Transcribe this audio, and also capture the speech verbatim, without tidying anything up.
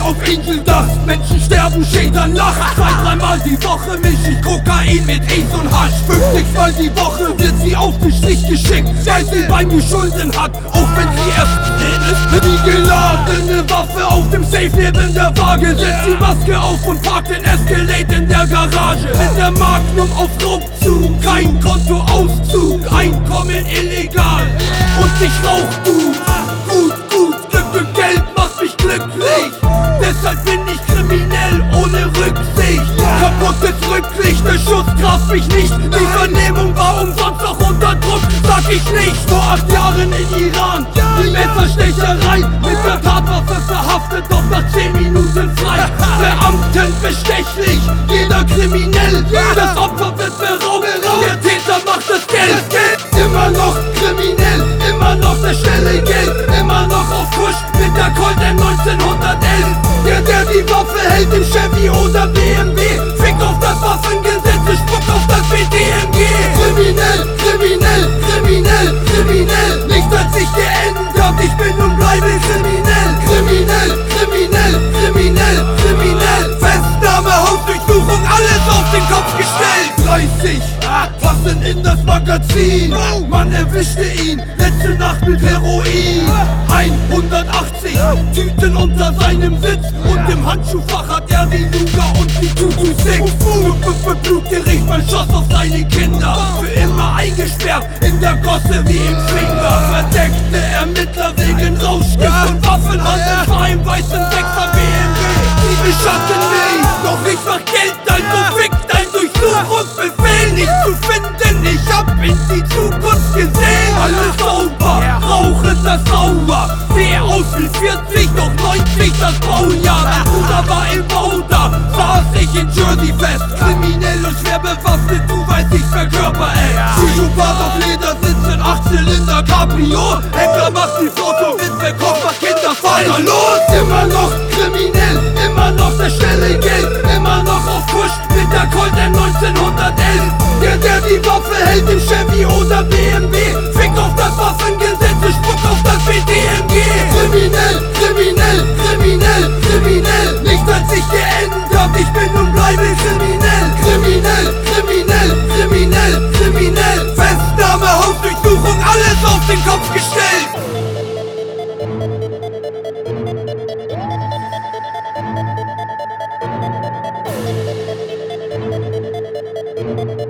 auf Angel Dust. Menschen sterben, Schädern lacht. Zwei, dreimal die Woche misch ich Kokain mit Ace und Hasch. fünfzigmal die Woche wird sie auf den Stich geschickt, weil sie bei mir Schulden hat, auch wenn sie erst drin ist. Die geladene Waffe auf dem Safe neben der Waage. Setzt die Maske auf und parkt den Escalade in der Garage. Mit der Magnum auf Raubzug, kein Kontoauszug, Einkommen illegal und ich rauch gut. Gut, gut, Glück und Geld macht mich glücklich. Deshalb bin ich kriminell ohne Rücksicht. Kaputtes Rücklicht, der Schuss traf mich nicht. Die Vernehmung war umsonst, auch unter Druck, sag ich nicht. Vor acht Jahren in Iran, die Messerstecherei. Mit der Tatwaffe verhaftet, doch nach zehn Minuten frei. Beamten bestechlich, jeder kriminell. Das Opfer wird beraubt, der Täter macht das Geld. Immer noch kriminell, immer noch der schnelle Geld. Immer noch auf Push mit der Colt M neunzehnhundertelf. Der, der die Waffe hält im Chevy oder B M W. Fick auf das Waffengesetz, ich spuck auf das B D M G. Kriminell, kriminell, kriminell, kriminell. Nichts hat sich geändert, ich bin und bleibe kriminell. Kriminell, kriminell, kriminell, kriminell. Festnahme, Hausdurchsuchung, alles auf den Kopf gestellt. dreißig, passen in das Magazin. Man erwischte ihn, letzte Nacht mit Heroin. hundertachtzig Tüten unter seinem Sitz. Und im Handschuhfach hat er die Luga und die zwei zwei sechs. Blutgericht, man schoss auf seine Kinder. Für immer eingesperrt in der Gosse wie im Finger. Verdeckte Ermittler wegen Rauschgift und Waffenhandel. Fahr im weißen sechser B M W. Die beschatten mich, doch ich mach Geld, also fick dein Durchsuchungsbefehl nicht zu finden. Ich hab in die Zukunft gesehen. Alles sauber, rauche das sauer. Sehe aus wie vierzig, doch neunzig das Baujahr. Mein Bruder war im Bau, da saß ich in Jersey fest. Kriminell und schwer bewaffnet, du weißt, ich verkörper ey. Psychopath auf Ledersitz in acht-Zylinder Cabrio. Händler macht die Fotowitwe, Koffer, Kinder, Vater, los! Immer noch kriminell, immer noch der schnelle Geld. Immer noch auf Push mit der Colt M neunzehnhundertelf. Der, der die Waffe hält im Chevy oder B M W. Fick auf das Waffengesetz, ich spuck auf das B D M G. Kriminell, kriminell, kriminell, kriminell. Nichts hat sich geändert, ich bin und bleibe kriminell. Kriminell, kriminell, kriminell, kriminell. Festnahme, Hausdurchsuchung, alles auf den Kopf gestellt. Thank you.